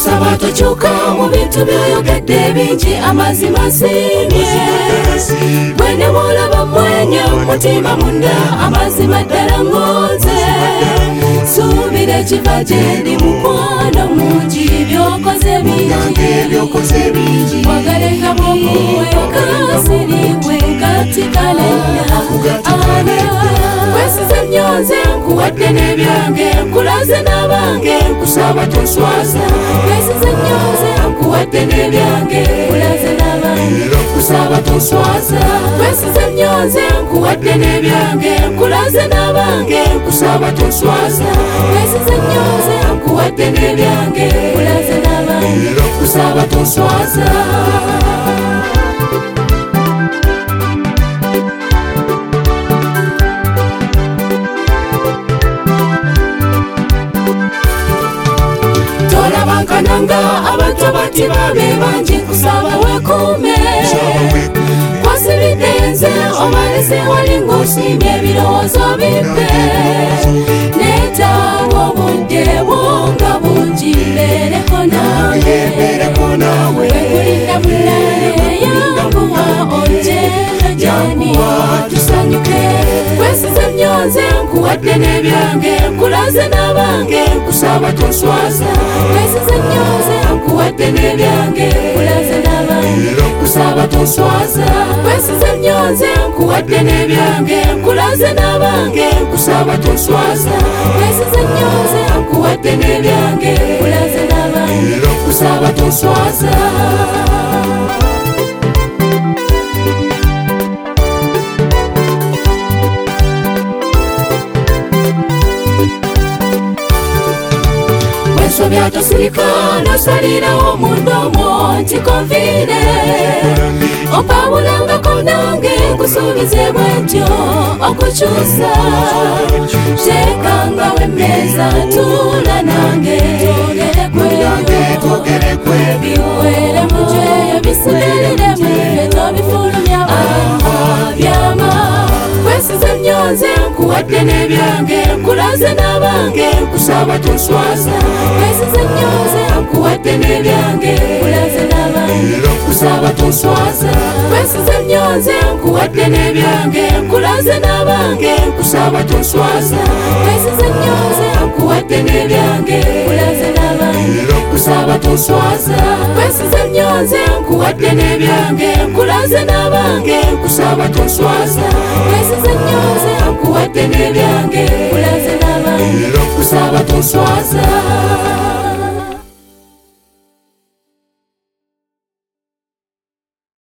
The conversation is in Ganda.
kusaba tokyuka mu bintu by'oyogedde bingi amazima nsiimye bwe ne bw'olaba mwenya mutima munda amazima ddala ngonze suubira ekiva gye ndi mukwano mungi by'okoze bingi wagaleka bw'okuwekasiribwe katikalenda kwesize nyonze nkuwadde n'ebyange nkulaze n'abange nkusaba toswaza kwesize nyonze nkuwadde n'ebyange nkulaze n'abange nkusaba toswaza kwesize nyonze nkuwadde n'ebyange nkulaze n'abange nkusaba toswaza kwesize nyonze nkuwadde n'ebyange nkulaze n'abange nkusaba toswaza nanga abantu bati babe bangi kusaba wekuume kwasibiddenze omalese wali ng'osiimye ebirowoozo bippe neetaaga obudde bwonga bungi mbeereko nange wekulinda munaye yanguwa onjeera gyani tusanyuke kwesize nyonze nkuwadde n'ebyange nkulaze n'abange nkusaba toswaza kwesize nyonze nkuwadde n'ebyange nkulaze n'abange nkusaba toswaza kwesize nyonze nkuwadde n'ebyange nkulaze n'abange nkusaba toswaza kwesize nyonze nkuwadde n'ebyange nkulaze n'abange nkusaba toswaza sobya tosirika nosalirawo mundomo nti konvire opabulangako nange nkusuubize bwentyo okukyusa tekanga wemmeeza tuula nange togerekwe biwere mujweyo bisigalire muffe tobifulumya byama kwesize nyonze nkuwadde n'ebyange nkulaze n'abange nkusaba toswaza kwesize nyonze nkuwadde n'ebyange nkulaze n'abange nkusaba toswaza kwesize nyonze nkuwadde n'ebyange nkulaze n'abange nkusaba toswaza kwesize nyonze nkuwadde n'ebyange nkulaze n'abange nkusaba toswaza kwesize nyonze nkuwadde n'ebyange nkulaze n'abange nkusaba toswaza kwesize nyonze nkuwadde n'ebyange nkulaze n'abange nkusaba toswaza